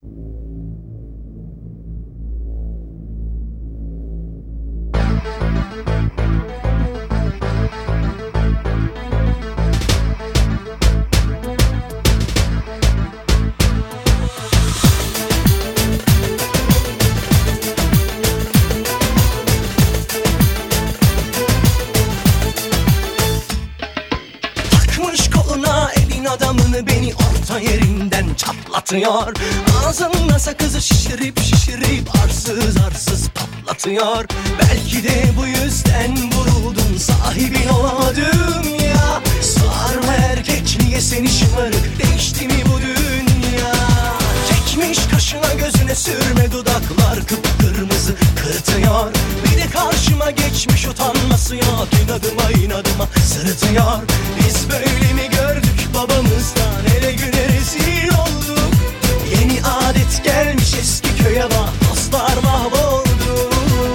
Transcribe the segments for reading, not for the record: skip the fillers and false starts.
Adamını beni orta yerinden çatlatıyor. Ağzında sakızı şişirip arsız arsız patlatıyor. Belki de bu yüzden vuruldun, sahibin olamadım ya. Sarma erkek, niye seni şımarık, değişti mi bu dünya? Çekmiş kaşına gözüne sürme, dudaklar kıpkırmızı kırıtıyor. Bir de karşıma geçmiş, utanması yok, inadıma sırıtıyor. Biz böyle mi gördük babamızdan, ele güne rezil olduk. Yeni adet gelmiş eski köye bak, dostlar mahvoldu.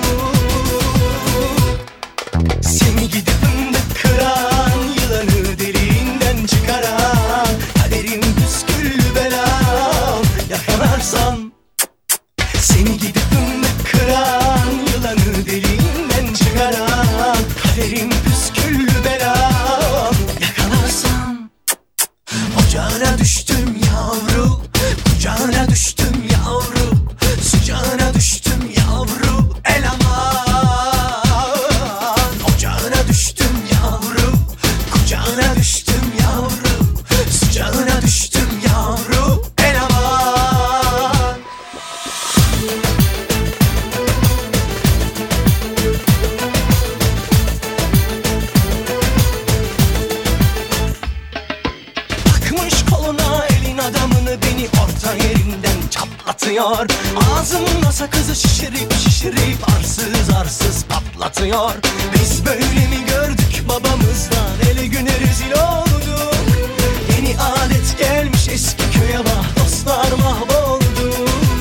Seni gidip fındık kıran, yılanı deliğinden çıkaran, kaderim püsküllü belam, yakalarsam. Seni gidip fındık kıran, yılanı deliğinden çıkaran, kaderim püsküllü belam, yakalarsam. Ocağına düştüm yavru, kucağına düştüm yavru, sıcağına düştüm yavru, el aman. Ocağına düştüm yavru, kucağına düştüm yavru, sıcağına düştüm yavru, el aman. Takmış koluna elin adamını, beni orta yerinden çatlatıyor. Ağzımda sakızı şişirip arsız arsız patlatıyor. Biz böyle mi gördük babamızdan, ele güne rezil olduk. Yeni adet gelmiş eski köye bak, dostlar mahvoldu.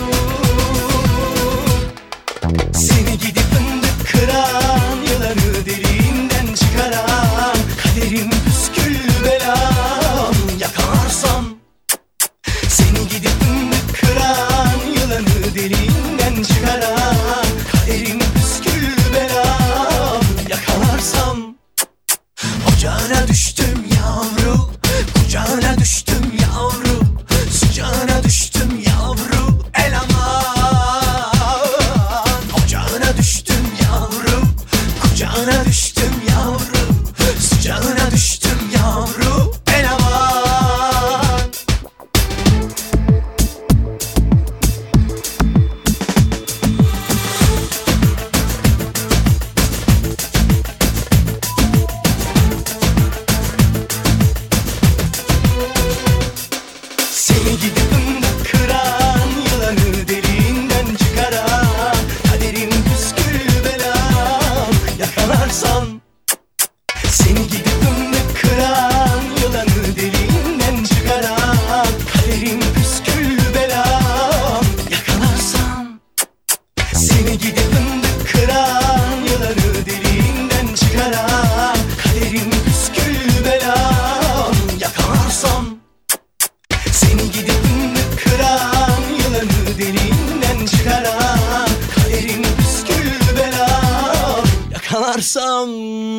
Seni gidip fındık kıran, yılanı deliğinden çıkaran, kaderim püsküllü belam, yakalarsam. Seni gidip fındık kıran, yılanı deliğinden çıkaran, kaderim püsküllü belam, yakalarsam. Ocağına düştüm yavru, kucağına düştüm yavru, sıcağına düştüm yavru, el aman. Ocağına düştüm yavru, kucağına düştüm yavru, sıcağına düştüm yavru, el aman. Seni gidip fındık kıran, yılanı deliğinden çıkaran, kaderim püsküllü belam, yakalarsam. Seni gidip fındık kıran, yılanı deliğinden çıkaran, kaderim püsküllü belam, yakalarsam. Seni gidip fındık kıran, yılanı deliğinden çıkaran, kaderim püsküllü belam, yakalarsam. Seni gidip fındık kıran, yılanı deliğinden çıkaran, kaderim püsküllü belam, yakalarsam.